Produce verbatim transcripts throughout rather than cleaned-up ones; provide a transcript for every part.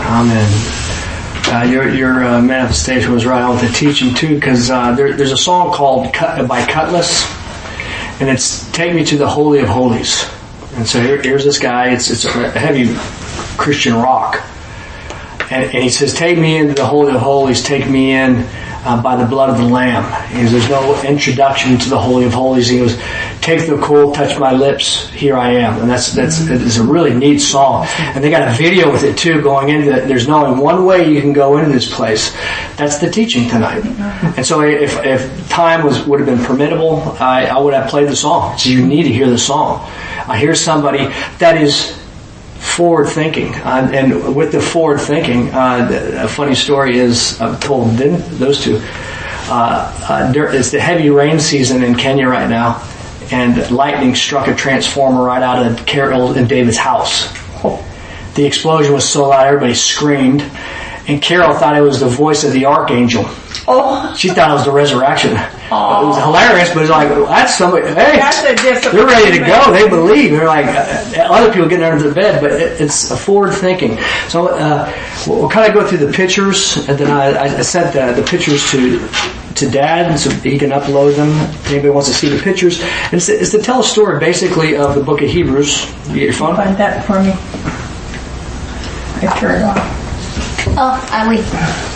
Amen. Uh, your your uh, manifestation was right on with the teaching too, because uh, there, there's a song called Cut, by Cutlass, and it's "Take Me to the Holy of Holies." And so here, here's this guy. It's it's a heavy Christian rock, and, and he says, "Take me into the Holy of Holies. Take me in uh, by the blood of the Lamb." He goes, "There's no introduction to the Holy of Holies." He goes, "Take the coal, touch my lips. Here I am." And that's that's it's a really neat song. And they got a video with it too, going into it. There's only one way you can go into this place. That's the teaching tonight. And so if if time was would have been permittable, I, I would have played the song. So you need to hear the song. I hear somebody that is forward thinking, uh, and with the forward thinking, uh, a funny story is I've told didn't those two. Uh, uh, there, it's the heavy rain season in Kenya right now, and lightning struck a transformer right out of Carol and David's house. The explosion was so loud, everybody screamed, and Carol thought it was the voice of the archangel. Oh. She thought it was the resurrection. Oh. It was hilarious, but it's like, well, that's somebody, hey, that's they're ready to go. They believe. They're like, uh, other people getting under the bed, but it, it's a forward thinking. So, uh, we'll, we'll kind of go through the pictures, and then I, I sent the, the pictures to, to Dad, so he can upload them. If anybody wants to see the pictures. And it's, it's to tell a story basically of the book of Hebrews. You get your phone? Find that for me. I turn it off. Oh, I leave.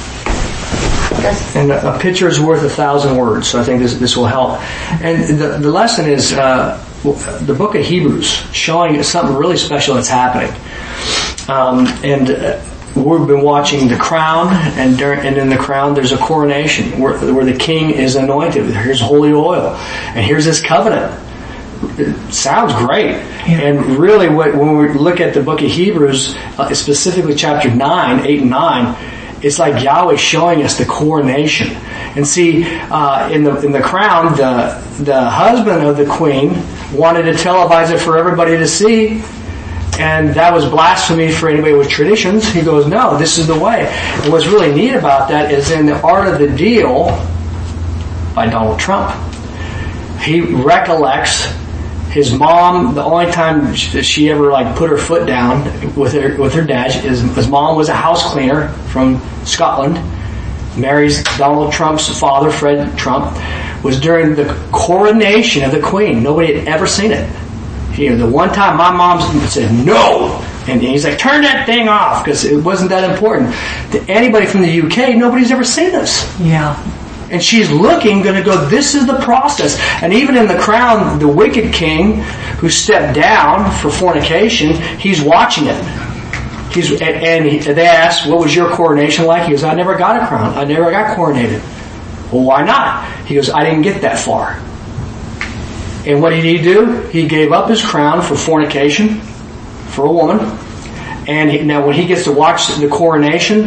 And a, a picture is worth a thousand words, so I think this this will help. And the, the lesson is uh, the book of Hebrews, showing something really special that's happening. Um, and uh, we've been watching The Crown, and during, and in The Crown there's a coronation where, where the king is anointed. Here's holy oil, and here's this covenant. It sounds great. Yeah. And really, what, when we look at the book of Hebrews, uh, specifically chapter nine, eight and nine, it's like Yahweh showing us the coronation. And see, uh, in the in the crown, the the husband of the queen wanted to televise it for everybody to see, and that was blasphemy for anybody with traditions. He goes, no, this is the way. And what's really neat about that is in The Art of the Deal by Donald Trump, he recollects his mom. The only time she ever like put her foot down with her with her dad is his mom was a house cleaner from Scotland. Marries Donald Trump's father, Fred Trump, was during the coronation of the Queen. Nobody had ever seen it. You know, the one time my mom said no, and he's like, turn that thing off, because it wasn't that important. To anybody from the U K, nobody's ever seen this. Yeah. And she's looking, going to go, this is the process. And even in The Crown, the wicked king who stepped down for fornication, he's watching it. He's, and he, they asked, what was your coronation like? He goes, I never got a crown. I never got coronated. Well, why not? He goes, I didn't get that far. And what did he do? He gave up his crown for fornication, for a woman. And he, now when he gets to watch the coronation,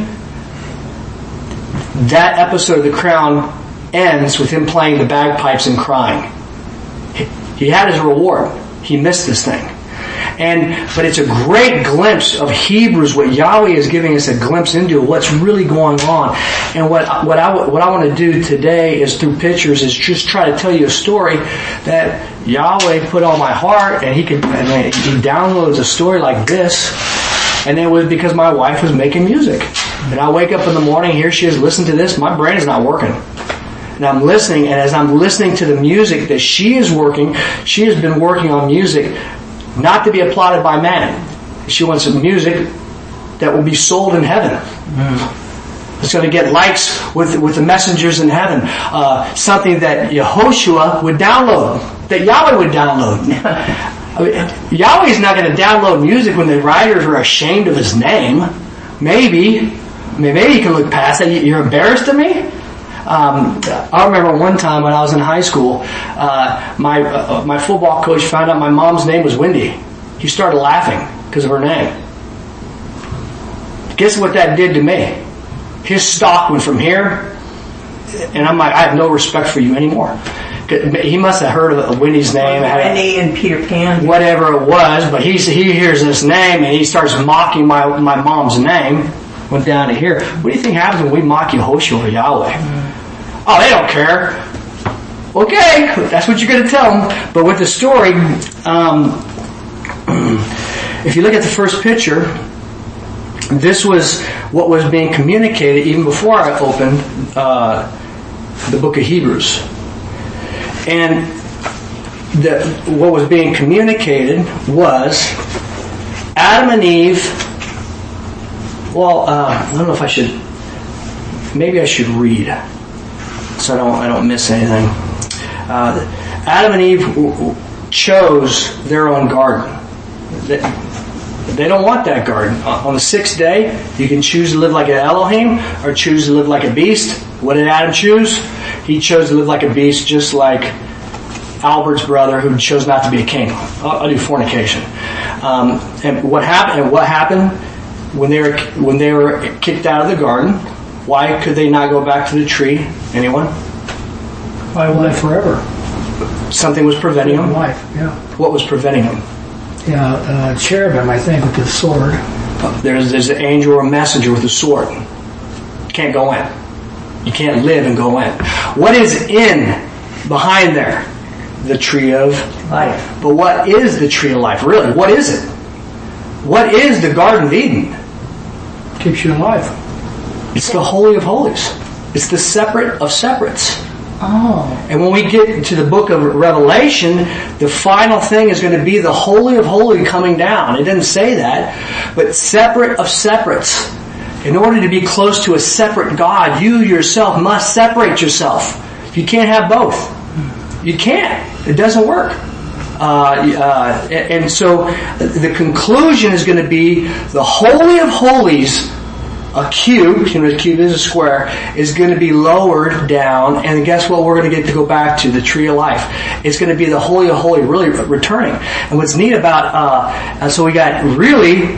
that episode of The Crown ends with him playing the bagpipes and crying. He, he had his reward. He missed this thing. And, but it's a great glimpse of Hebrews, what Yahweh is giving us a glimpse into what's really going on. And what, what I, what I want to do today is through pictures is just try to tell you a story that Yahweh put on my heart, and he could, and he downloads a story like this. And it was because my wife was making music. And I wake up in the morning, here she is, listen to this, my brain is not working. And I'm listening, and as I'm listening to the music that she is working, she has been working on music not to be applauded by man. She wants some music that will be sold in heaven. Mm. It's going to get likes with with the messengers in heaven. Uh, something that Yehoshua would download, that Yahweh would download. I mean, Yahweh's not going to download music when the writers are ashamed of his name. Maybe, I mean, maybe you can look past that. You're embarrassed of me? Um, I remember one time when I was in high school, uh, my uh, my football coach found out my mom's name was Wendy. He started laughing because of her name. Guess what that did to me? His stock went from here, and I'm like, I have no respect for you anymore. He must have heard of Wendy's name. Wendy and Peter Pan. Whatever it was, but he he hears this name and he starts mocking my my mom's name. Went down to here. What do you think happens when we mock Yehoshua or Yahweh? Mm. Oh, they don't care. Okay, that's what you're going to tell them. But with the story, um, if you look at the first picture, this was what was being communicated even before I opened uh, the book of Hebrews. And the, what was being communicated was Adam and Eve. Well, uh, I don't know if I should. Maybe I should read, so I don't I don't miss anything. Uh, Adam and Eve w- w- chose their own garden. They, they don't want that garden. On the sixth day, you can choose to live like an Elohim or choose to live like a beast. What did Adam choose? He chose to live like a beast, just like Albert's brother, who chose not to be a king. I'll, I'll do fornication. Um, and what happened? And what happened when they were when they were kicked out of the garden? Why could they not go back to the tree? Anyone? Why live forever? Something was preventing them. Life, yeah. What was preventing them? Yeah, uh, cherubim, I think, with the sword. There's there's an angel or a messenger with a sword. Can't go in. You can't live and go in. What is in behind there? The tree of life. But what is the tree of life? Really, what is it? What is the Garden of Eden? Keeps you alive. It's the Holy of Holies. It's the separate of separates. Oh. And when we get to the book of Revelation, the final thing is going to be the Holy of Holies coming down. It didn't say that, but separate of separates. In order to be close to a separate God, you yourself must separate yourself. You can't have both. You can't. It doesn't work. Uh, uh, and so the conclusion is going to be the Holy of Holies, a cube, you know, a cube is a square, is going to be lowered down, and guess what we're going to get to go back to? The tree of life. It's going to be the Holy of Holies really returning. And what's neat about, uh, and so we got really,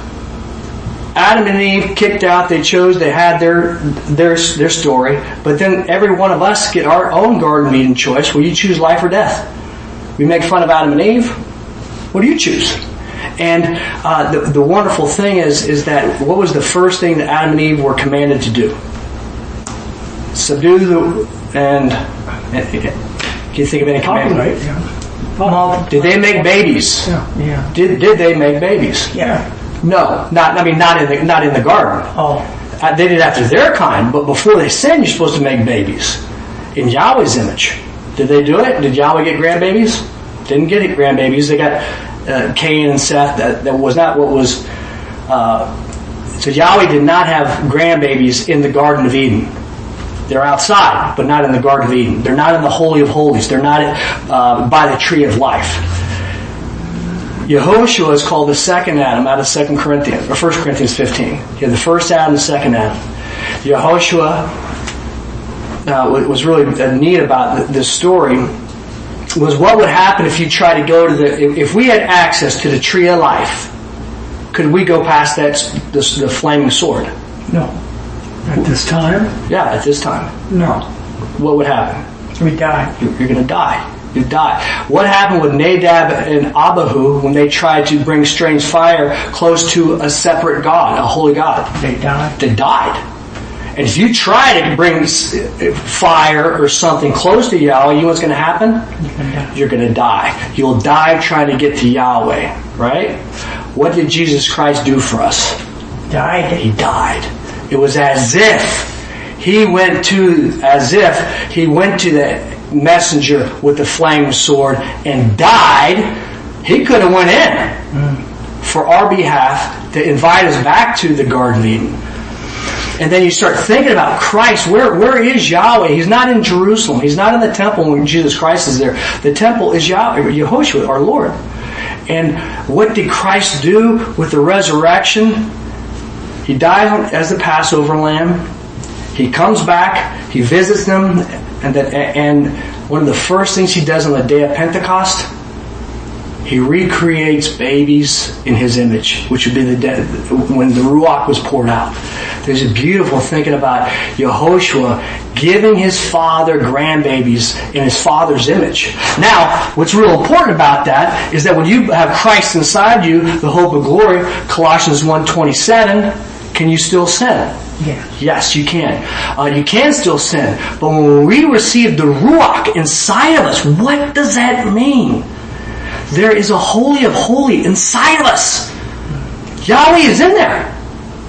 Adam and Eve kicked out, they chose, they had their, their, their story, but then every one of us get our own Garden of Eden choice. Will you choose life or death? We make fun of Adam and Eve. What do you choose? And uh, the, the wonderful thing is, is that what was the first thing that Adam and Eve were commanded to do? Subdue the and, and can you think of any command? Right, yeah. Did they make babies? Yeah. Yeah. Did did they make babies? Yeah. No, not I mean not in the not in the garden. Oh. Uh, they did after their kind, but before they sinned, you're supposed to make babies in Yahweh's image. Did they do it? Did Yahweh get grandbabies? Didn't get it grandbabies. They got uh, Cain and Seth. That, that was not what was. Uh, so Yahweh did not have grandbabies in the Garden of Eden. They're outside, but not in the Garden of Eden. They're not in the Holy of Holies. They're not uh, by the tree of life. Yehoshua is called the second Adam out of Second Corinthians or First Corinthians fifteen. You have the first Adam, the second Adam. Yehoshua. Uh, what was really neat about this story was what would happen if you try to go to the, if, if we had access to the tree of life, could we go past that, the, the flaming sword? No. At this time? Yeah, at this time. No. What would happen? We die. You're, you're going to die. You die. What happened with Nadab and Abihu when they tried to bring strange fire close to a separate God, a holy God? They died. They died. And if you try to bring fire or something close to Yahweh, you know what's going to happen? You're going to die. You'll die trying to get to Yahweh, right? What did Jesus Christ do for us? Died. He died. It was as if he went to, as if he went to the messenger with the flaming sword and died. He could have went in mm. for our behalf to invite us back to the Garden of Eden. And then you start thinking about Christ. Where, where is Yahweh? He's not in Jerusalem. He's not in the temple when Jesus Christ is there. The temple is Yahweh, Yehoshua, our Lord. And what did Christ do with the resurrection? He died as the Passover lamb. He comes back. He visits them. And, that, and one of the first things he does on the day of Pentecost, he recreates babies in his image, which would be the dead, when the Ruach was poured out. There's a beautiful thinking about Yehoshua giving his father grandbabies in his father's image. Now, what's real important about that is that when you have Christ inside you, the hope of glory, Colossians one twenty-seven, can you still sin? Yes. Yes, you can. Uh, you can still sin. But when we receive the Ruach inside of us, what does that mean? There is a Holy of Holies inside of us. Yahweh is in there.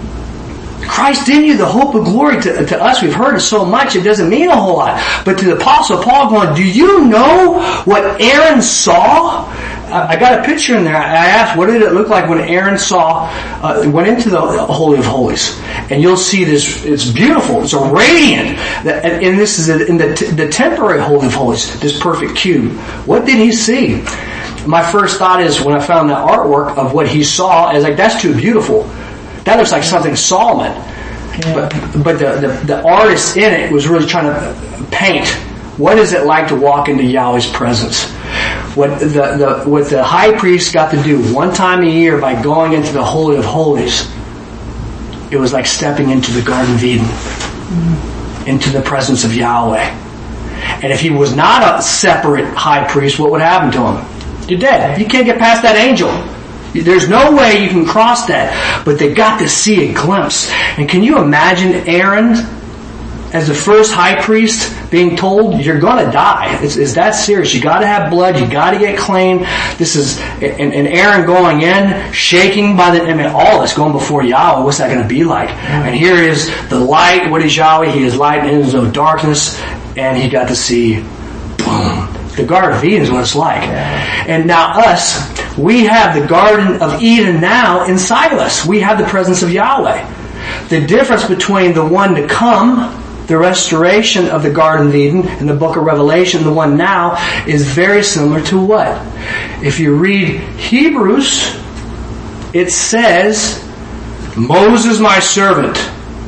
Christ in you, the hope of glory. To, to us, we've heard it so much, it doesn't mean a whole lot. But to the Apostle Paul going, do you know what Aaron saw? I got a picture in there. I asked, what did it look like when Aaron saw, uh, went into the Holy of Holies? And you'll see this, it's beautiful. It's a radiant. And, and this is in the, the temporary Holy of Holies, this perfect cube. What did he see? My first thought is, when I found the artwork of what he saw, I was like, that's too beautiful. That looks like something Solomon. Yeah. But, but the, the, the artist in it was really trying to paint, what is it like to walk into Yahweh's presence? What the, the, what the high priest got to do one time a year by going into the Holy of Holies, it was like stepping into the Garden of Eden, mm-hmm. into the presence of Yahweh. And if he was not a separate high priest, what would happen to him? You're dead. You can't get past that angel. There's no way you can cross that. But they got to see a glimpse. And can you imagine Aaron as the first high priest being told, you're going to die? It's, it's that serious. You got to have blood. You got to get clean. This is, and, and Aaron going in, shaking by the, I mean, all this going before Yahweh. What's that going to be like? And here is the light. What is Yahweh? He is light and there is no darkness. And he got to see, boom. The Garden of Eden is what it's like. And now us, we have the Garden of Eden now inside of us. We have the presence of Yahweh. The difference between the one to come, the restoration of the Garden of Eden in the book of Revelation, the one now, is very similar to what? If you read Hebrews, it says, Moses my servant,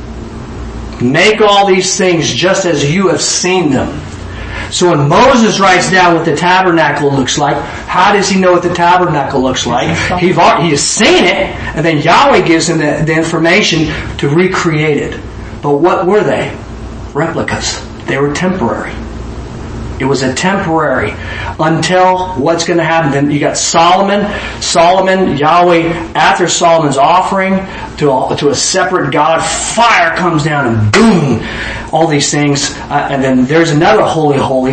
make all these things just as you have seen them. So when Moses writes down what the tabernacle looks like, how does he know what the tabernacle looks like? He has seen it, and then Yahweh gives him the, the information to recreate it. But what were they? Replicas. They were temporary. It was a temporary until what's going to happen. Then you got Solomon. Solomon, Yahweh, after Solomon's offering to a, to a separate God, fire comes down and boom, all these things. Uh, and then there's another holy, holy.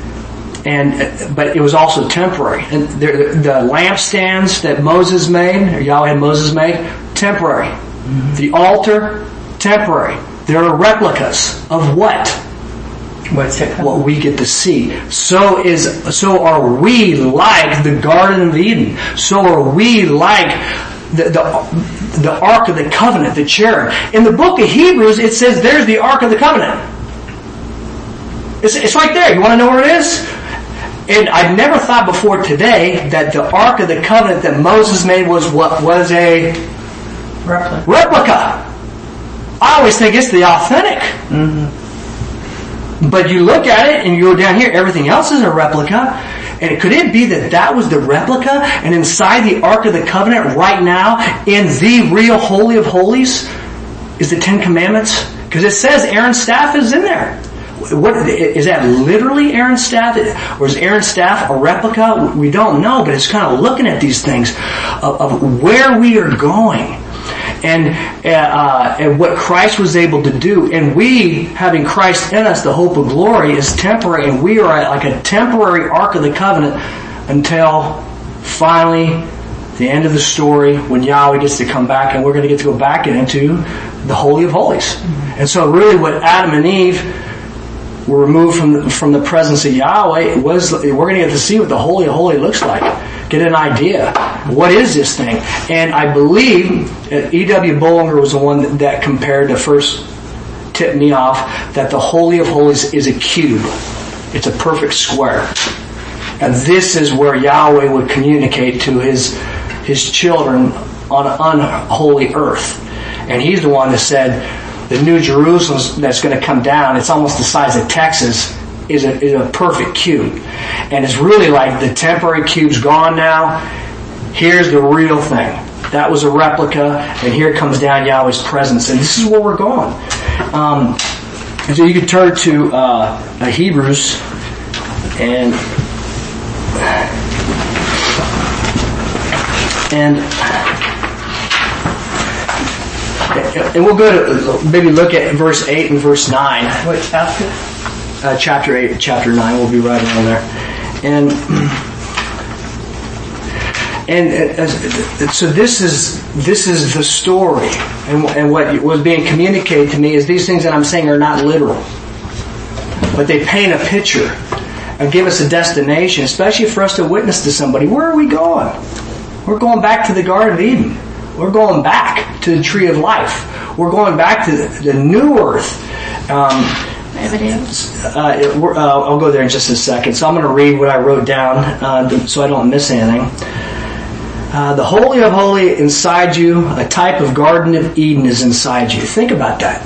And but it was also temporary. And the, the lampstands that Moses made, or Yahweh had Moses made, temporary. Mm-hmm. The altar, temporary. There are replicas of what? What's it called? What we get to see. So is so are we like the Garden of Eden. So are we like the, the the Ark of the Covenant, the cherub. In the book of Hebrews, it says there's the Ark of the Covenant. It's, it's right there. You want to know where it is? And I've never thought before today that the Ark of the Covenant that Moses made was what was a replica. replica. I always think it's the authentic. Mm-hmm. But you look at it and you go down here, everything else is a replica. And could it be that that was the replica? And inside the Ark of the Covenant right now, in the real Holy of Holies, is the Ten Commandments? Because it says Aaron's staff is in there. What, is that literally Aaron's staff? Or is Aaron's staff a replica? We don't know, but it's kind of looking at these things of, of where we are going. And, uh, and what Christ was able to do. And we, having Christ in us, the hope of glory, is temporary. And we are like a temporary Ark of the Covenant until finally the end of the story when Yahweh gets to come back and we're going to get to go back into the Holy of Holies. And so really what Adam and Eve were removed from the, from the presence of Yahweh was, we're going to get to see what the Holy of Holies looks like. Get an idea. What is this thing? And I believe E W Bollinger was the one that, that compared to first tip me off that the Holy of Holies is a cube. It's a perfect square. And this is where Yahweh would communicate to his his children on an unholy earth. And he's the one that said the New Jerusalem that's going to come down, it's almost the size of Texas, is a, is a perfect cube. And it's really like the temporary cube's gone now. Here's the real thing. That was a replica, and here comes down Yahweh's presence. And this is where we're going. Um, and so you can turn to uh, Hebrews, and and and we'll go to maybe look at verse eight and verse nine. What chapter? Uh, chapter eight, chapter nine. We'll be right around there. And And uh, so this is this is the story, and, and what was being communicated to me is these things that I'm saying are not literal, but they paint a picture and give us a destination, especially for us to witness to somebody. Where are we going? We're going back to the Garden of Eden. We're going back to the Tree of Life. We're going back to the, the new earth. Um, uh, it, uh, I'll go there in just a second. So I'm going to read what I wrote down uh, so I don't miss anything. Uh, the Holy of Holies inside you, a type of Garden of Eden is inside you. Think about that.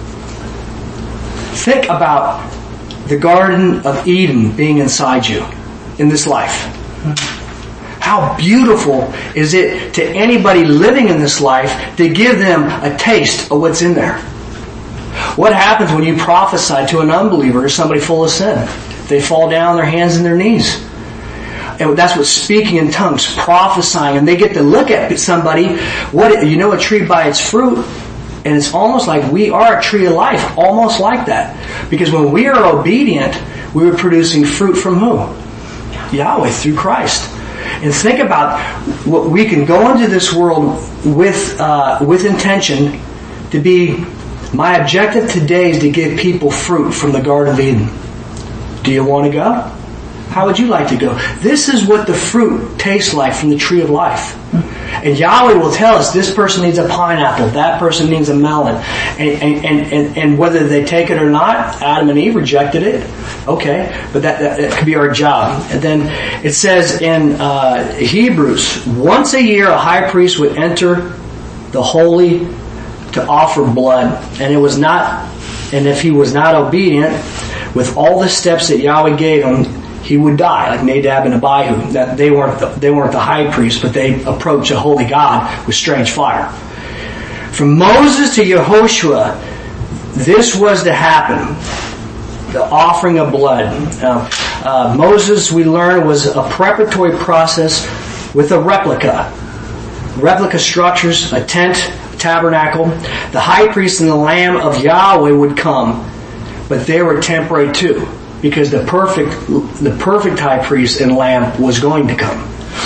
Think about the Garden of Eden being inside you in this life. How beautiful is it to anybody living in this life to give them a taste of what's in there? What happens when you prophesy to an unbeliever or somebody full of sin? They fall down on their hands and their knees. And that's what speaking in tongues, prophesying, and they get to look at somebody. What you know, a tree by its fruit, and it's almost like we are a tree of life, almost like that. Because when we are obedient, we are producing fruit from who? Yahweh, through Christ. And think about what we can go into this world with uh, with intention to be. My objective today is to give people fruit from the Garden of Eden. Do you want to go? How would you like to go? This is what the fruit tastes like from the Tree of Life. And Yahweh will tell us this person needs a pineapple, that person needs a melon. And, and, and, and whether they take it or not, Adam and Eve rejected it. Okay, but that, that, that could be our job. And then it says in uh, Hebrews, once a year a high priest would enter the holy to offer blood. And it was not, and if he was not obedient with all the steps that Yahweh gave him, he would die, like Nadab and Abihu. That they weren't the, they weren't the high priest, but they approached a holy God with strange fire. From Moses to Yehoshua, this was to happen. The offering of blood. Uh, uh, Moses, we learned, was a preparatory process with a replica. Replica structures, a tent, tabernacle. The high priest and the Lamb of Yahweh would come, but they were temporary too, because the perfect, the perfect high priest and Lamb was going to come.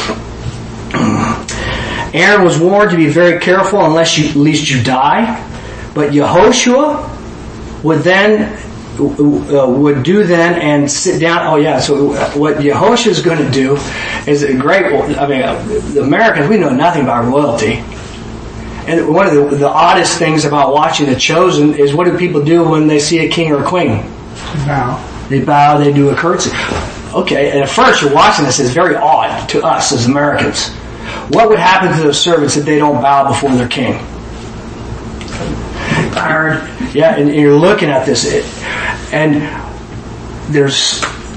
Aaron was warned to be very careful, unless you, at least you die. But Yehoshua would then uh, would do then and sit down. Oh yeah, so what Yehoshua is going to do is a great. I mean, the Americans, we know nothing about royalty. And one of the, the oddest things about watching The Chosen is, what do people do when they see a king or a queen? Bow. They bow, they do a curtsy. Okay, and at first you're watching this, it's very odd to us as Americans. What would happen to those servants if they don't bow before their king? Fired. Yeah, and you're looking at this, and there's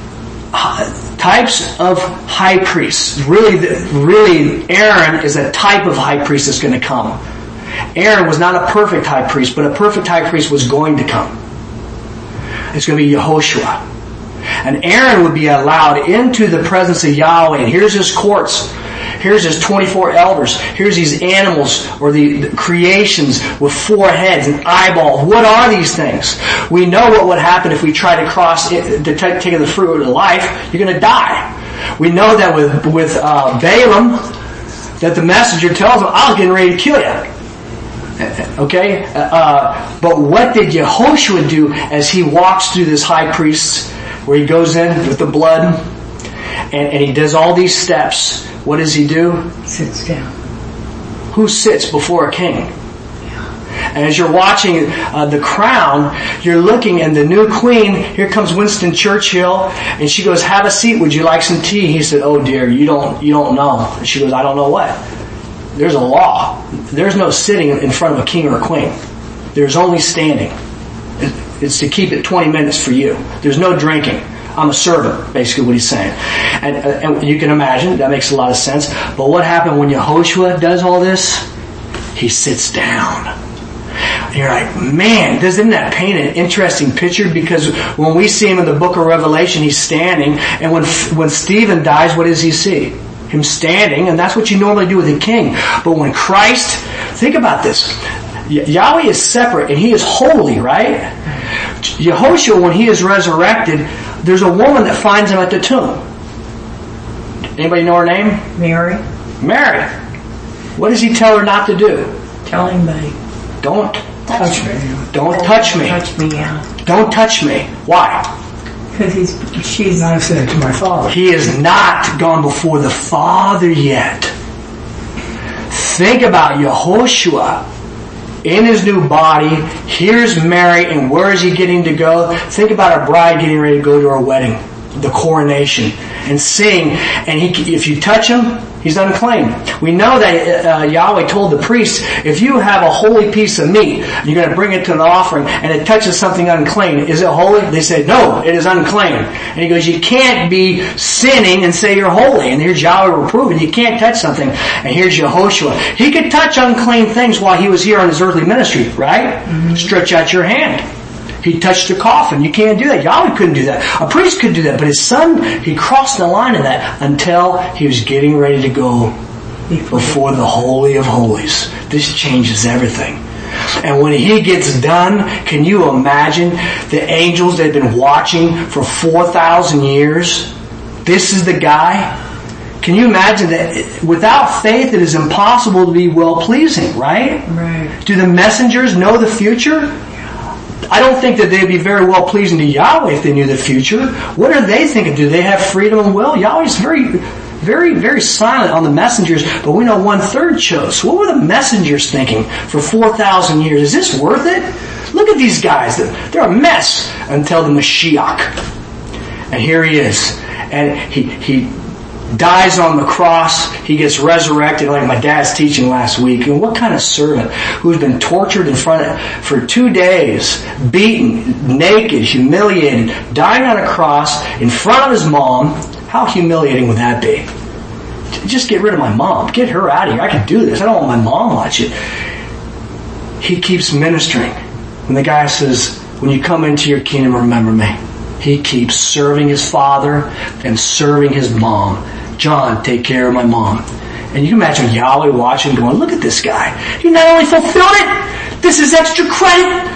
types of high priests. Really, really, Aaron is a type of high priest that's going to come. Aaron was not a perfect high priest, but a perfect high priest was going to come. It's going to be Yehoshua. And Aaron would be allowed into the presence of Yahweh. And here's his courts. Here's his twenty-four elders. Here's these animals or the, the creations with four heads and eyeballs. What are these things? We know what would happen if we try to cross it, to take, take the fruit of life. You're going to die. We know that with, with uh, Balaam, that the messenger tells him, I was getting ready to kill you. Okay? Uh, but what did Yehoshua do as he walks through this high priest, where he goes in with the blood, and, and he does all these steps? What does he do? Sits down. Who sits before a king? And as you're watching uh, The Crown, you're looking, and the new queen, here comes Winston Churchill, and she goes, have a seat, would you like some tea? He said, oh dear, you don't, you don't know. And she goes, I don't know what. There's a law. There's no sitting in front of a king or a queen. There's only standing. It's to keep it twenty minutes for you. There's no drinking. I'm a servant, basically what he's saying. And, and you can imagine, that makes a lot of sense. But what happened when Yehoshua does all this? He sits down. And you're like, man, doesn't that paint an interesting picture? Because when we see him in the book of Revelation, he's standing. And when when Stephen dies, what does he see? Him standing. And that's what you normally do with a king. But when Christ, think about this. Yahweh is separate and he is holy, right? Yehoshua, when he is resurrected, there's a woman that finds him at the tomb. Anybody know her name? Mary. Mary, what does he tell her not to do? Tell anybody. Don't Touch me. Don't touch me. Touch me, yeah. Don't touch me. Why? Because he's, she's I said it to my father. He has not gone before the Father yet. Think about Yehoshua in his new body. Here's Mary, and where is he getting to go? Think about our bride getting ready to go to our wedding, the coronation, and sing. And he, if you touch him, he's unclean. We know that uh, Yahweh told the priest, if you have a holy piece of meat, you're going to bring it to the offering, and it touches something unclean. Is it holy? They said, no, it is unclean. And he goes, you can't be sinning and say you're holy. And here's Yahweh reproving, you can't touch something. And here's Yehoshua. He could touch unclean things while he was here on his earthly ministry, right? Mm-hmm. Stretch out your hand. He touched a coffin. You can't do that. Yahweh couldn't do that. A priest could do that. But his son, he crossed the line of that until he was getting ready to go before the Holy of Holies. This changes everything. And when he gets done, can you imagine the angels that have been watching for four thousand years? This is the guy. Can you imagine that without faith it is impossible to be well-pleasing, right? Right. Do the messengers know the future? I don't think that they'd be very well pleasing to Yahweh if they knew the future. What are they thinking? Do they have freedom and will? Yahweh's very, very, very silent on the messengers, but we know one third chose. What were the messengers thinking for four thousand years? Is this worth it? Look at these guys. They're a mess until the Mashiach. And here he is. And he, he dies on the cross. He gets resurrected like my dad's teaching last week. And what kind of servant who's been tortured in front of, for two days, beaten, naked, humiliated, dying on a cross in front of his mom. How humiliating would that be? Just get rid of my mom. Get her out of here. I can do this. I don't want my mom watching. He keeps ministering. When the guy says, when you come into your kingdom, remember me. He keeps serving his father and serving his mom. John, take care of my mom. And you can imagine Yahweh watching going, look at this guy. He not only fulfilled it, this is extra credit.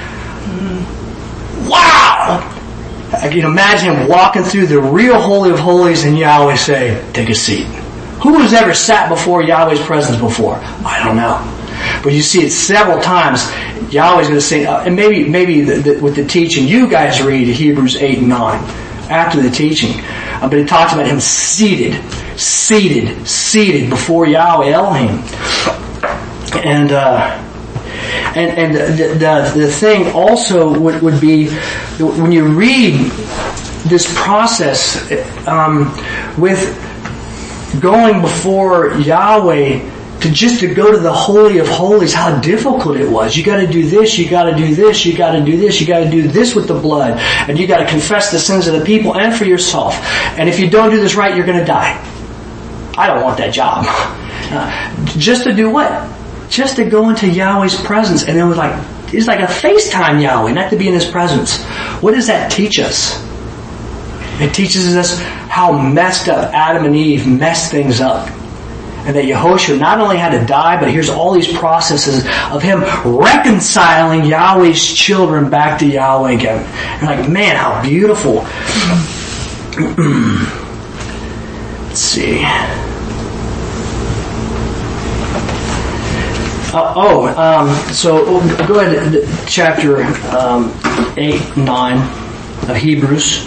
Wow! I can imagine him walking through the real Holy of Holies and Yahweh say, take a seat. Who has ever sat before Yahweh's presence before? I don't know. But you see it several times. Yahweh's going to say, uh, and maybe maybe the, the, with the teaching, you guys read Hebrews eight and nine after the teaching. Uh, but it talks about him seated, seated, seated before Yahweh Elohim. And uh, and and the, the the thing also would, would be when you read this process um, with going before Yahweh. To just to go to the Holy of Holies, how difficult it was. You got to do this, you got to do this, you got to do this, you got to do this with the blood. And you got to confess the sins of the people and for yourself. And if you don't do this right, you're going to die. I don't want that job. Uh, just to do what? Just to go into Yahweh's presence. And it was like, it's like a FaceTime Yahweh, not to be in His presence. What does that teach us? It teaches us how messed up Adam and Eve messed things up. And that Yehoshua not only had to die, but here's all these processes of him reconciling Yahweh's children back to Yahweh again. And like, man, how beautiful. Let's see. Uh, oh, um, so go ahead, chapter um, eight, nine of Hebrews.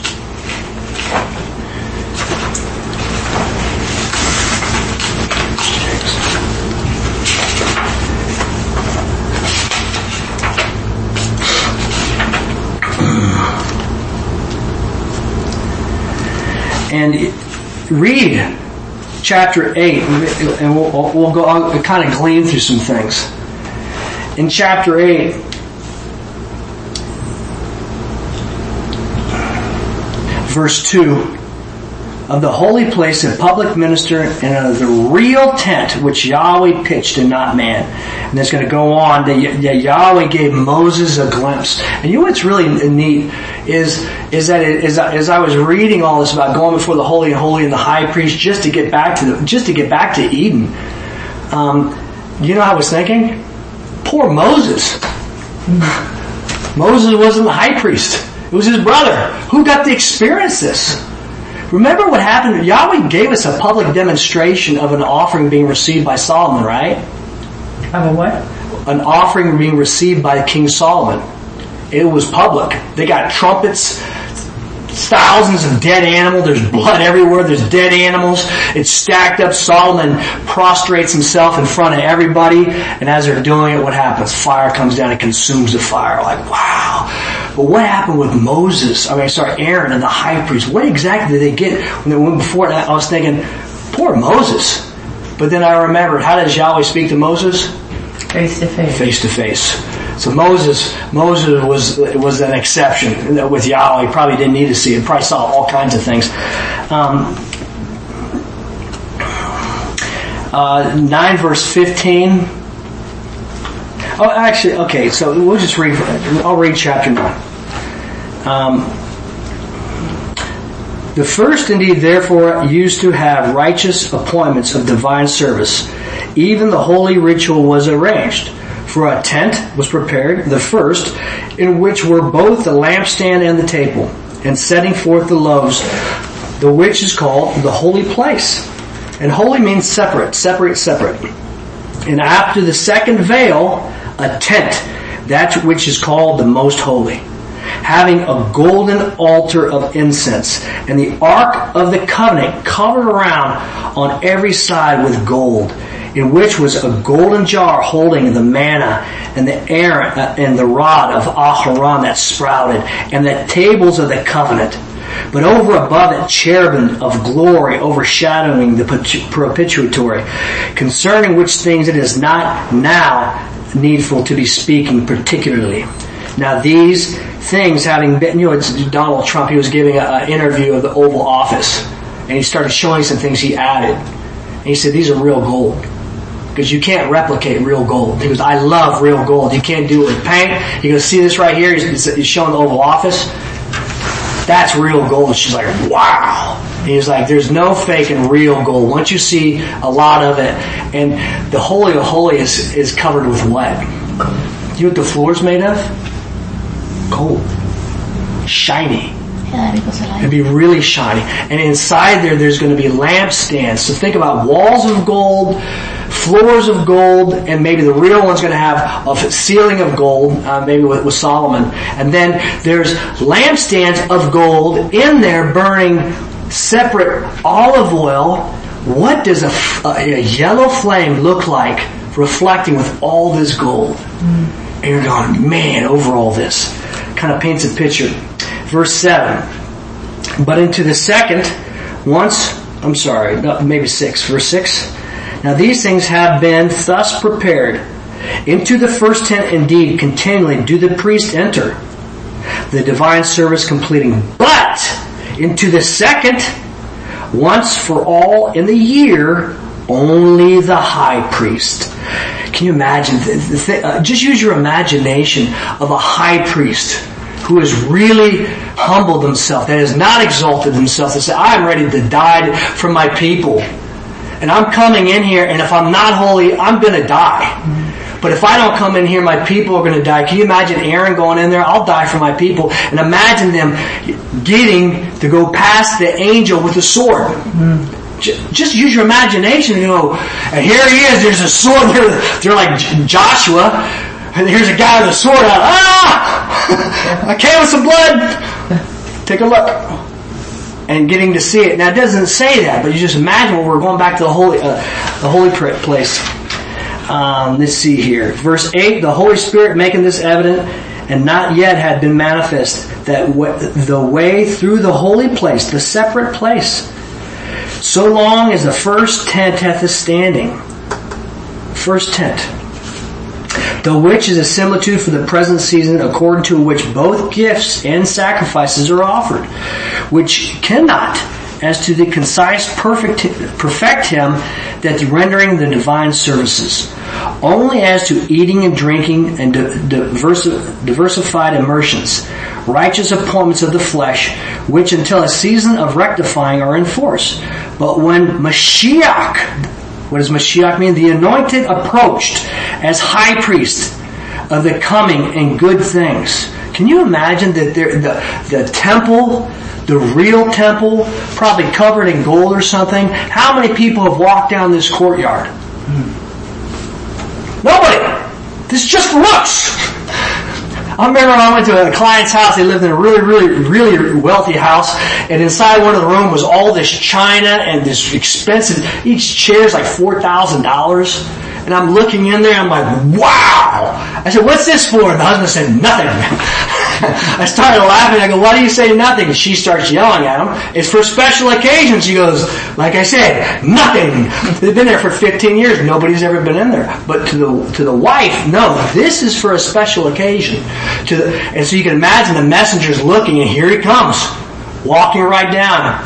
And read chapter eight, and we'll, we'll go. I'll kind of glean through some things. In chapter eight, verse two, of the holy place and public minister and of the real tent which Yahweh pitched and not man. And it's going to go on that Yahweh gave Moses a glimpse. And you know what's really neat is is that it, is, as I was reading all this about going before the holy and holy and the high priest just to get back to the, just to get back to Eden. Um, you know what I was thinking? Poor Moses. Moses wasn't the high priest. It was his brother who got to experience this. Remember what happened? Yahweh gave us a public demonstration of an offering being received by Solomon, right? Of a what? An offering being received by King Solomon. It was public. They got trumpets, thousands of dead animals. There's blood everywhere. There's dead animals. It's stacked up. Solomon prostrates himself in front of everybody. And as they're doing it, what happens? Fire comes down and consumes the fire. Like, wow. But what happened with Moses? I mean, sorry, Aaron and the high priest. What exactly did they get when they went before that? I was thinking, poor Moses. But then I remembered, how does Yahweh speak to Moses? Face to face. Face to face. So Moses, Moses was was an exception with Yahweh. He probably didn't need to see it. He probably saw all kinds of things. Um, uh, nine verse fifteen. Oh, actually, okay. So we'll just read. I'll read chapter nine. Um, the first, indeed, therefore, used to have righteous appointments of divine service. Even the holy ritual was arranged. For a tent was prepared, the first, in which were both the lampstand and the table, and setting forth the loaves, the which is called the holy place. And holy means separate, separate, separate. And after the second veil, a tent, that which is called the most holy, having a golden altar of incense, and the ark of the covenant covered around on every side with gold, in which was a golden jar holding the manna and the Aaron uh, and the rod of Aharon that sprouted, and the tables of the covenant. But over above it, cherubim of glory overshadowing the propitiatory, concerning which things it is not now needful to be speaking particularly. Now these things having been, you know, it's Donald Trump, he was giving an interview of the Oval Office, and he started showing some things he added. And he said, these are real gold. Because you can't replicate real gold. He goes, I love real gold. You can't do it with paint. He goes, see this right here? He's, he's showing the Oval Office. That's real gold. And she's like, wow. And he's like, there's no faking real gold. Once you see a lot of it, and the Holy of Holies is covered with what? Do you know what the floor's made of? Gold. Shiny. It'd be really shiny. And inside there, there's going to be lampstands. So think about walls of gold, floors of gold, and maybe the real one's going to have a ceiling of gold, uh, maybe with, with Solomon. And then there's lampstands of gold in there burning separate olive oil. What does a, a, a yellow flame look like reflecting with all this gold? And you're going, man, over all this. Kind of paints a picture. Verse seven. But into the second, once, I'm sorry, no, maybe six. Verse six. Now these things have been thus prepared. Into the first tent indeed continually do the priest enter, the divine service completing. But into the second, once for all in the year, only the high priest. Can you imagine? The, the thing, uh, just use your imagination of a high priest who has really humbled himself, that has not exalted himself, that said, I am ready to die for my people. And I'm coming in here, and if I'm not holy, I'm going to die. But if I don't come in here, my people are going to die. Can you imagine Aaron going in there? I'll die for my people. And imagine them getting to go past the angel with the sword. Mm. Just, just use your imagination. You know, and here he is. There's a sword. They're, they're like Joshua. And here's a guy with a sword out. Ah! I came with some blood. Take a look. And getting to see it. Now it doesn't say that, but you just imagine when we're going back to the holy, uh, the holy place. Um, let's see here. Verse eight, the Holy Spirit making this evident, and not yet had been manifest, that w- the way through the holy place, the separate place, so long as the first tent hath a standing. First tent. The which is a similitude for the present season, according to which both gifts and sacrifices are offered, which cannot, as to the concise perfect, perfect him that rendering the divine services, only as to eating and drinking and diversi- diversified immersions, righteous appointments of the flesh, which until a season of rectifying are in force. But when Mashiach, what does Mashiach mean? The anointed approached as high priest of the coming and good things. Can you imagine that there, the, the temple, the real temple, probably covered in gold or something. How many people have walked down this courtyard? Nobody. This is just for looks. I remember when I went to a client's house. They lived in a really, really, really wealthy house, and inside one of the rooms was all this china and this expensive. Each chair is like four thousand dollars. And I'm looking in there, I'm like, wow! I said, what's this for? And the husband said, nothing. I started laughing. I go, why do you say nothing? And she starts yelling at him. It's for special occasions. She goes, like I said, nothing. They've been there for fifteen years. Nobody's ever been in there. But to the to the wife, no, this is for a special occasion. To the, and so you can imagine the messenger's looking, and here he comes, walking right down.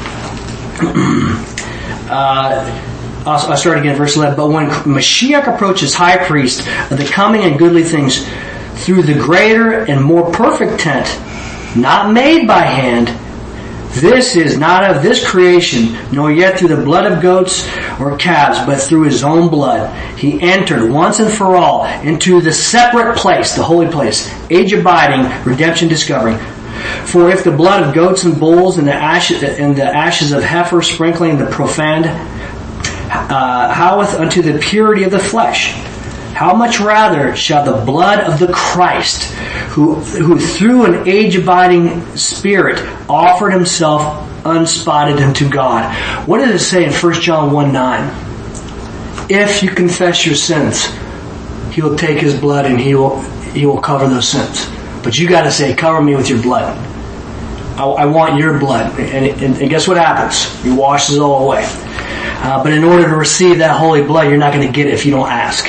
uh, I'll start again, verse eleven. But when Mashiach approaches high priest of the coming and goodly things through the greater and more perfect tent, not made by hand, this is not of this creation, nor yet through the blood of goats or calves, but through his own blood. He entered once and for all into the separate place, the holy place, age abiding, redemption discovering. For if the blood of goats and bulls and the ashes, and the ashes of heifer sprinkling the profaned, Uh, howeth unto the purity of the flesh, how much rather shall the blood of the Christ, who who through an age-abiding Spirit offered himself unspotted unto God. What does it say in First John one nine? If you confess your sins, he will take his blood and he will he will cover those sins. But you got to say, cover me with your blood. I, I want your blood. And, and, and guess what happens? He washes it all away. Uh, but in order to receive that holy blood, you're not going to get it if you don't ask.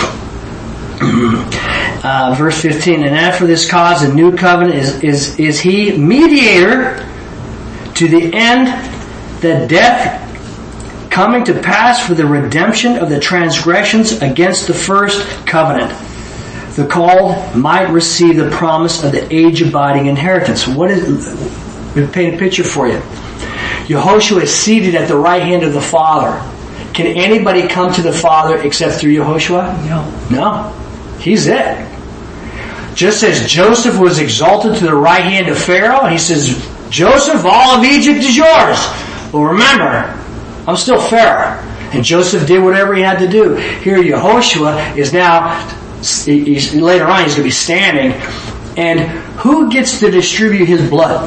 uh, verse fifteen, and after this cause, a new covenant is, is, is he mediator to the end that death coming to pass for the redemption of the transgressions against the first covenant. The called might receive the promise of the age-abiding inheritance. What is? Let me paint a picture for you. Yehoshua is seated at the right hand of the Father. Can anybody come to the Father except through Yehoshua? No. No. He's it. Just as Joseph was exalted to the right hand of Pharaoh, and he says, Joseph, all of Egypt is yours. Well, remember, I'm still Pharaoh. And Joseph did whatever he had to do. Here Yehoshua is now, he's, later on he's going to be standing. And who gets to distribute his blood?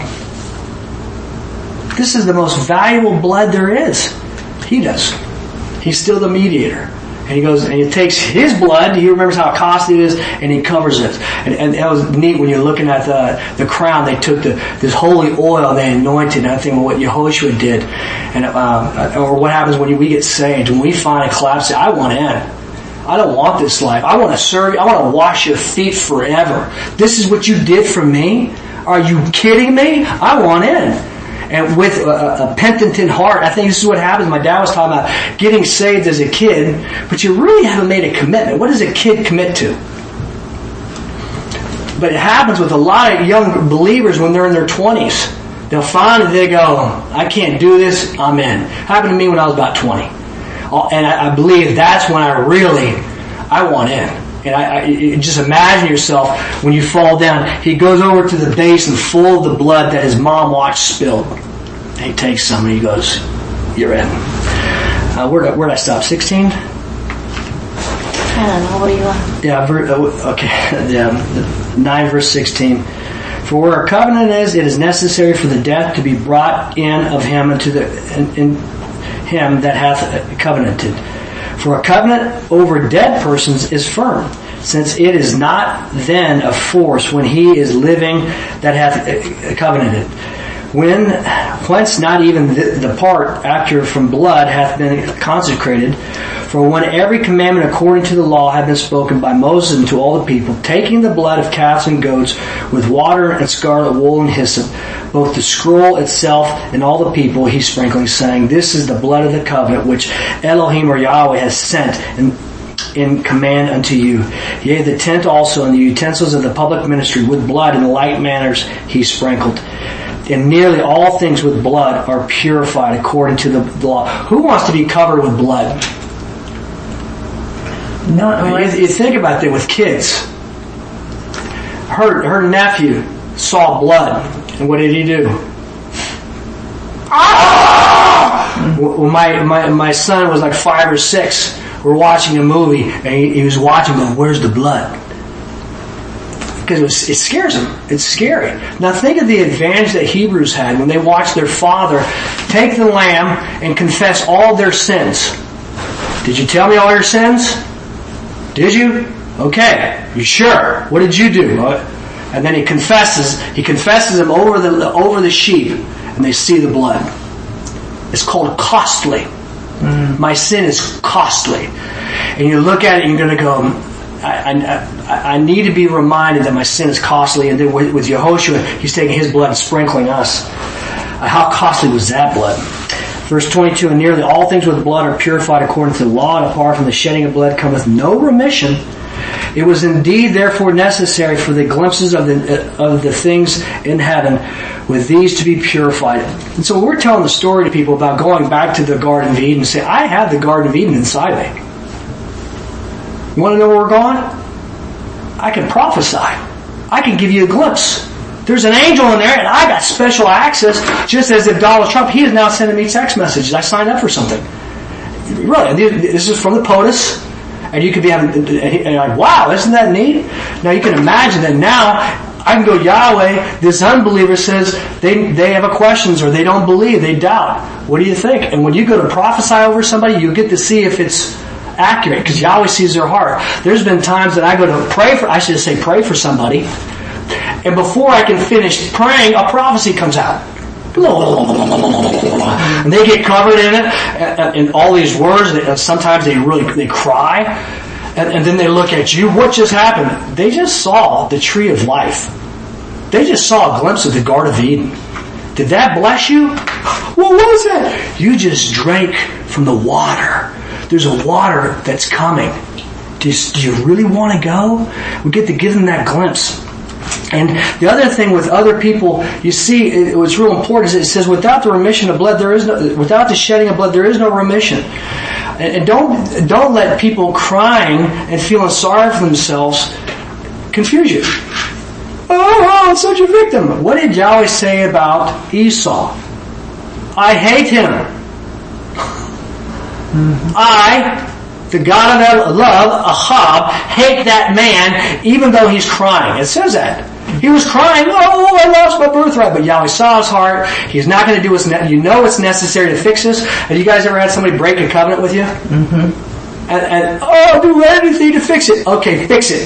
This is the most valuable blood there is. He does. He's still the mediator. And he goes and he takes his blood, he remembers how costly it is, and he covers it. And, and that was neat when you're looking at the, the crown. They took the, this holy oil and they anointed, and I think what Yehoshua did. And, um, or what happens when we get saved, when we find a collapse, I want in. I don't want this life. I want to serve you. I want to wash your feet forever. This is what you did for me? Are you kidding me? I want in. And with a, a penitent heart, I think this is what happens. My dad was talking about getting saved as a kid, but you really haven't made a commitment. What does a kid commit to? But it happens with a lot of young believers when they're in their twenties. They'll find that they go, I can't do this, I'm in. It happened to me when I was about twenty. And I, I believe that's when I really, I want in. And I, I just imagine yourself when you fall down. He goes over to the basin full of the blood that his mom watched spilled. And he takes some and he goes, you're in. Uh, where did, where did I stop? sixteen? I don't know. What do you want? Yeah, ver, okay. Yeah, nine verse sixteen. For where a covenant is, it is necessary for the death to be brought in of him into the in, in him that hath covenanted. For a covenant over dead persons is firm, since it is not then of force when he is living that hath covenanted. When, whence not even the, the part after from blood hath been consecrated. For when every commandment according to the law had been spoken by Moses unto all the people, taking the blood of calves and goats with water and scarlet wool and hyssop, both the scroll itself and all the people he sprinkling, saying, this is the blood of the covenant which Elohim or Yahweh has sent in, in command unto you. Yea, the tent also and the utensils of the public ministry with blood in like manners he sprinkled. And nearly all things with blood are purified according to the law. Who wants to be covered with blood? Not unless you, you think about that with kids. Her her nephew saw blood, and what did he do? ah! Well, my, my, my son was like five or six. We're watching a movie, and he, he was watching, going, where's the blood? Because it, was, it scares him. It's scary. Now think of the advantage that Hebrews had when they watched their father take the lamb and confess all their sins. Did you tell me all your sins? Did you? Okay. You sure? What did you do? And then he confesses, he confesses them over the, over the sheep, and they see the blood. It's called costly. Mm. My sin is costly. And you look at it and you're going to go, I, I, I need to be reminded that my sin is costly. And then with, with Yehoshua, he's taking his blood and sprinkling us. Uh, how costly was that blood? Verse twenty-two, and nearly all things with blood are purified according to the law, and apart from the shedding of blood cometh no remission. It was indeed therefore necessary for the glimpses of the uh, of the things in heaven with these to be purified. And so we're telling the story to people about going back to the Garden of Eden and say, I have the Garden of Eden inside me. You want to know where we're going? I can prophesy. I can give you a glimpse. There's an angel in there and I got special access, just as if Donald Trump, he is now sending me text messages. I signed up for something. Really, this is from the POTUS. And you could be having, and you're like, wow, isn't that neat? Now you can imagine that now I can go, Yahweh, this unbeliever says they they have a questions or they don't believe, they doubt. What do you think? And when you go to prophesy over somebody, you get to see if it's accurate because Yahweh sees their heart. There's been times that I go to pray for, I should say pray for somebody, and before I can finish praying, a prophecy comes out. And they get covered in it, in all these words, and sometimes they really, they cry, and, and then they look at you, what just happened? They just saw the tree of life. They just saw a glimpse of the Garden of Eden. Did that bless you? What was that? You just drank from the water. There's a water that's coming. Do you, do you really want to go? We get to give them that glimpse. And the other thing with other people, you see, it, what's real important is it says, without the remission of blood, there is no, without the shedding of blood, there is no remission. And, and don't, don't let people crying and feeling sorry for themselves confuse you. Oh, I'm such a victim. What did Yahweh say about Esau? I hate him. Mm-hmm. I, the God of love, Ahab, hate that man even though he's crying. It says that. He was crying, oh, I lost my birthright. But Yahweh saw his heart. He's not going to do what's ne- you know it's necessary to fix this. Have you guys ever had somebody break a covenant with you? Mm-hmm. And, and, oh, do anything to fix it. Okay, fix it.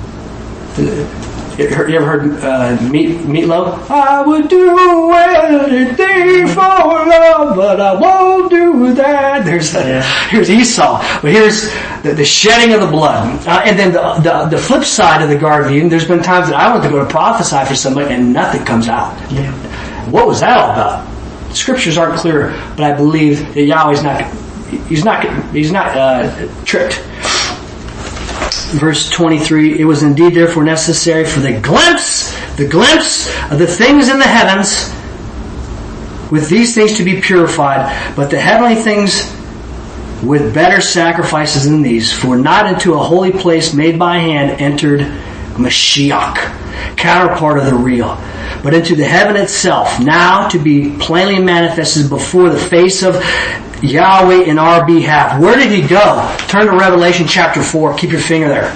You ever heard uh, meat, Meatloaf? I would do anything for love, but I won't do that. There's a, yeah. Here's Esau, but here's the, the shedding of the blood. Uh, and then the, the the flip side of the Garden of Eden, there's been times that I went to go to prophesy for somebody and nothing comes out. Yeah. What was that all about? Scriptures aren't clear, but I believe that Yahweh's not, he's not, he's not uh, tricked. Verse twenty-three, it was indeed therefore necessary for the glimpse, the glimpse of the things in the heavens, with these things to be purified, but the heavenly things with better sacrifices than these, for not into a holy place made by hand entered Mashiach, counterpart of the real, but into the heaven itself, now to be plainly manifested before the face of Yahweh in our behalf. Where did he go? Turn to Revelation chapter four. Keep your finger there.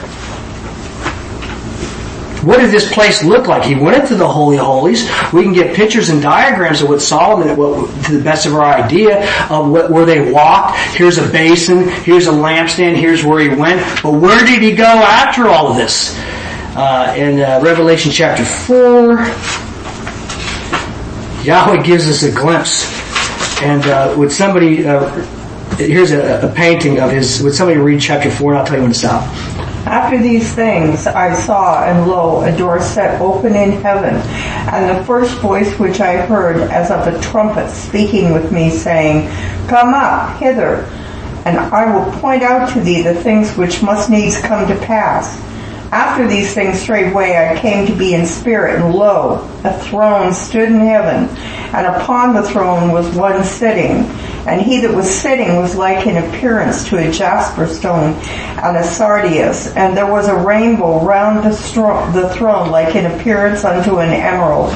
What did this place look like? He went into the Holy of Holies. We can get pictures and diagrams of what Solomon, what, to the best of our idea, of what, where they walked. Here's a basin. Here's a lampstand. Here's where he went. But where did he go after all of this? Uh, in uh, Revelation chapter four, Yahweh gives us a glimpse. And uh, would somebody, uh, here's a, a painting of his, would somebody read chapter four and I'll tell you when to stop. After these things I saw, and lo, a door set open in heaven, and the first voice which I heard as of a trumpet speaking with me, saying, Come up hither, and I will point out to thee the things which must needs come to pass. After these things straightway I came to be in spirit, and lo, a throne stood in heaven, and upon the throne was one sitting, and he that was sitting was like in appearance to a jasper stone and a sardius, and there was a rainbow round the, stro- the throne like in appearance unto an emerald,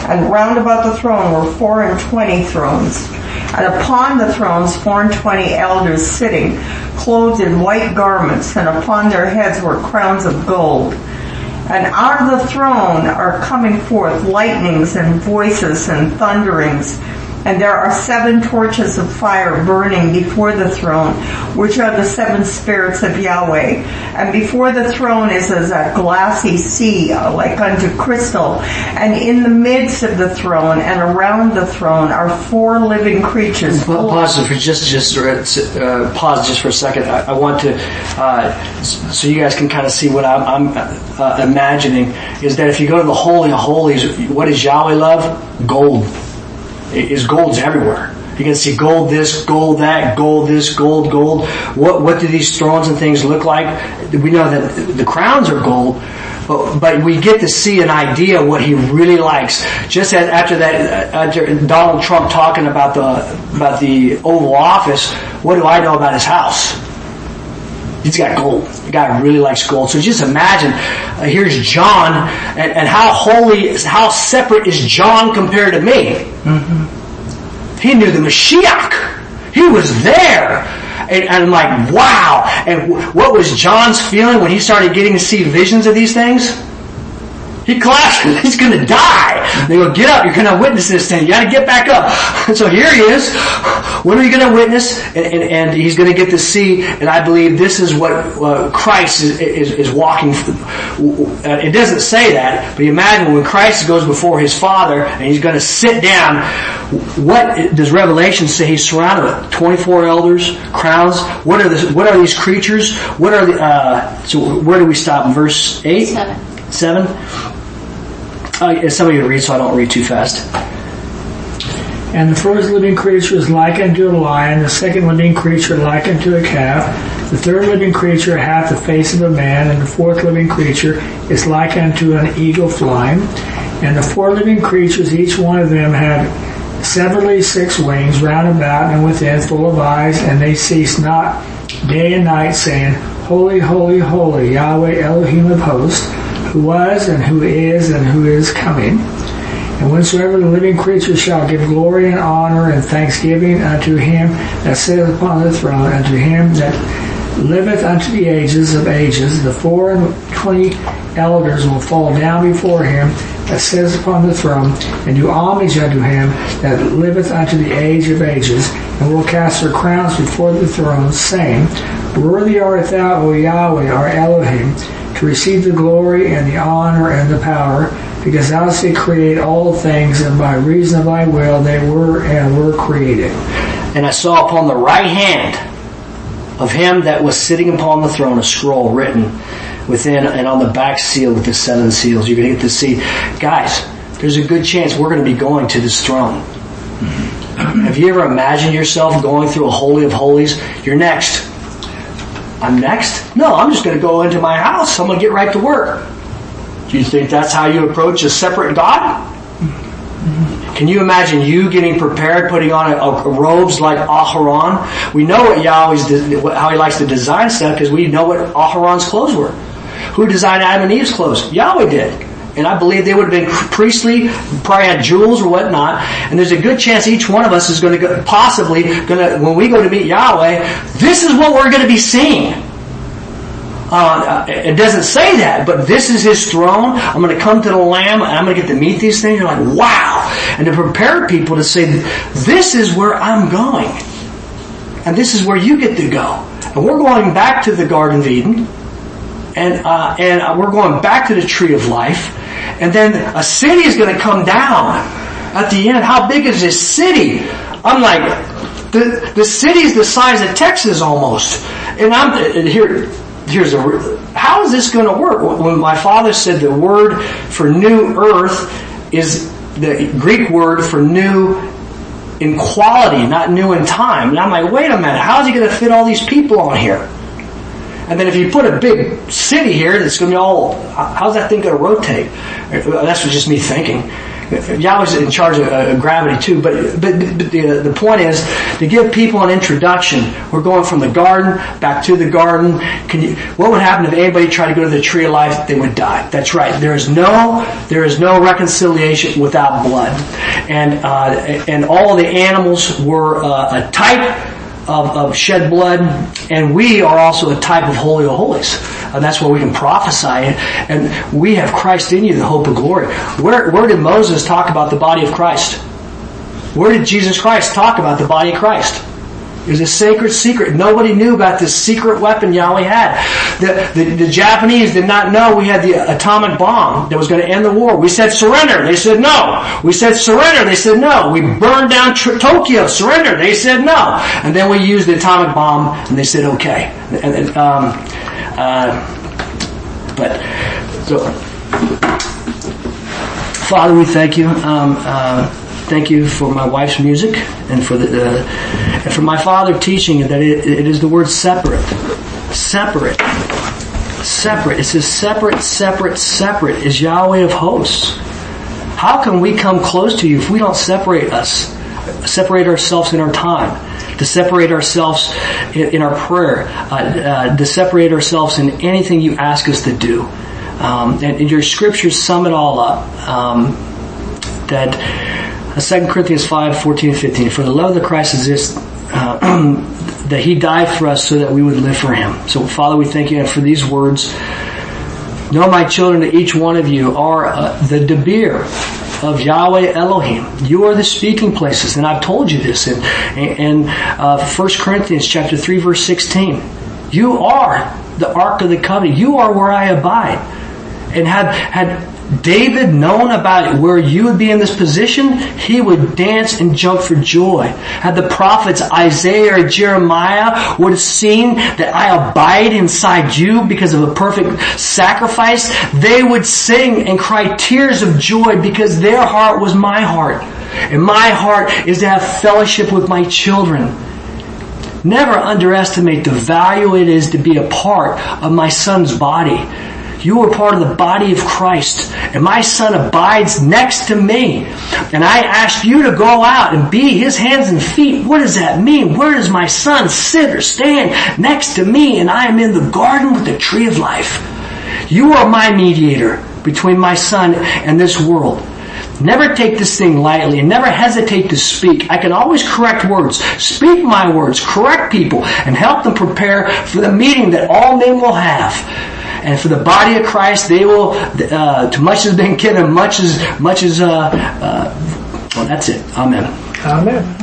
And round about the throne were four and twenty thrones. And upon the thrones four and twenty elders sitting, clothed in white garments, and upon their heads were crowns of gold. And out of the throne are coming forth lightnings and voices and thunderings. And there are seven torches of fire burning before the throne, which are the seven spirits of Yahweh. And before the throne is as a glassy sea, like unto crystal. And in the midst of the throne and around the throne are four living creatures. Pause for just just uh, pause just for a second. I, I want to uh, so you guys can kind of see what I'm, I'm uh, imagining is that if you go to the Holy of Holies, what does Yahweh love? Gold. Is gold's everywhere. You can see gold this, gold that, gold this, gold, gold. What what do these thrones and things look like? We know that the crowns are gold, but, but we get to see an idea of what he really likes. Just as after that, after Donald Trump talking about the about the Oval Office, what do I know about his house? He's got gold. The guy really likes gold. So just imagine, uh, here's John, and, and how holy, how separate is John compared to me? Mm-hmm. He knew the Mashiach. He was there. And, and I'm like, wow. And w- what was John's feeling when he started getting to see visions of these things? He collapsed. He's going to die. They go, get up. You're going to witness this thing. You got to get back up. And so here he is. What are you going to witness? And, and, and he's going to get to see. And I believe this is what uh, Christ is, is, is walking through. It doesn't say that, but imagine when Christ goes before his Father and he's going to sit down. What does Revelation say? He's surrounded with twenty-four elders, crowns. What are the, what are these creatures? What are the? Uh, so where do we stop in verse eight? Seven. Seven. Uh, somebody to read so I don't read too fast. And the first living creature is like unto a lion, the second living creature like unto a calf, the third living creature hath the face of a man, and the fourth living creature is like unto an eagle flying. And the four living creatures, each one of them had severally six wings round about and within, full of eyes, and they cease not day and night, saying, Holy, holy, holy, Yahweh Elohim of hosts, who was and who is and who is coming. And whensoever the living creature shall give glory and honor and thanksgiving unto him that sitteth upon the throne, unto him that liveth unto the ages of ages, the four and twenty elders will fall down before him that sitteth upon the throne, and do homage unto him that liveth unto the age of ages, and will cast their crowns before the throne, saying, Worthy art thou, O Yahweh, our Elohim, to receive the glory and the honor and the power, because thou didst create all things, and by reason of thy will they were and were created. And I saw upon the right hand of him that was sitting upon the throne a scroll written within and on the back sealed with the seven seals. You're going to get to see. Guys, there's a good chance we're going to be going to this throne. Have you ever imagined yourself going through a Holy of Holies? You're next. I'm next? No, I'm just going to go into my house. I'm going to get right to work. Do you think that's how you approach a separate God? Can you imagine you getting prepared, putting on a, a robes like Aharon? We know what Yahweh's, how he likes to design stuff because we know what Aharon's clothes were. Who designed Adam and Eve's clothes? Yahweh did. And I believe they would have been priestly, probably had jewels or whatnot. And there's a good chance each one of us is going to go, possibly going to, when we go to meet Yahweh, this is what we're going to be seeing. Uh, it doesn't say that, but this is his throne. I'm going to come to the Lamb, and I'm going to get to meet these things. You're like, wow. And to prepare people to say, this is where I'm going. And this is where you get to go. And we're going back to the Garden of Eden. And, uh, and we're going back to the Tree of Life. And then a city is going to come down at the end. How big is this city? I'm like, the, the city's the size of Texas almost. And I'm, here, Here's a, how is this going to work? When my father said the word for new earth is the Greek word for new in quality, not new in time. And I'm like, wait a minute, how is he going to fit all these people on here? And then if you put a big city here that's going to be all, how's that thing going to rotate? That's just me thinking. Yahweh's in charge of uh, gravity too, but but, but the, the point is to give people an introduction. We're going from the garden back to the garden. Can you, what would happen if anybody tried to go to the tree of life? They would die. That's right. There is no there is no reconciliation without blood, and uh, and all the animals were uh, a type Of, of shed blood, and we are also a type of Holy of Holies. And that's where we can prophesy, and, and we have Christ in you, the hope of glory. Where, where did Moses talk about the body of Christ? Where did Jesus Christ talk about the body of Christ? It was a sacred secret. Nobody knew about this secret weapon Yahweh had. The, the, the Japanese did not know we had the atomic bomb that was going to end the war. We said surrender. They said no. We said surrender. They said no. We burned down Tr- Tokyo. Surrender. They said no. And then we used the atomic bomb, and they said okay. And, and, um, uh, but so, Father, we thank you. Um, uh, Thank you for my wife's music and for the uh, and for my father teaching that it, it is the word separate, separate, separate. It says separate, separate, separate is Yahweh of hosts. How can we come close to you if we don't separate us, separate ourselves in our time, to separate ourselves in, in our prayer, uh, uh, to separate ourselves in anything you ask us to do? Um, and, and your scriptures sum it all up. Um, that. Second Corinthians five, fourteen and fifteen. For the love of the Christ is this, uh, that He died for us so that we would live for Him. So, Father, we thank you for these words. Know, my children, that each one of you are uh, the debir of Yahweh Elohim. You are the speaking places, and I've told you this in, in uh, First Corinthians chapter three, verse sixteen. You are the Ark of the Covenant. You are where I abide. And had had David known about where you would be in this position, he would dance and jump for joy. Had the prophets Isaiah or Jeremiah would have seen that I abide inside you because of a perfect sacrifice, they would sing and cry tears of joy because their heart was my heart. And my heart is to have fellowship with my children. Never underestimate the value it is to be a part of my son's body. You are part of the body of Christ, and my son abides next to me. And I ask you to go out and be his hands and feet. What does that mean? Where does my son sit or stand next to me, and I am in the garden with the tree of life? You are my mediator between my son and this world. Never take this thing lightly and never hesitate to speak. I can always correct words. Speak my words, correct people, and help them prepare for the meeting that all men will have. And for the body of Christ, they will, uh, too much has been given, much is, much is, uh, uh, well, that's it. Amen. Amen.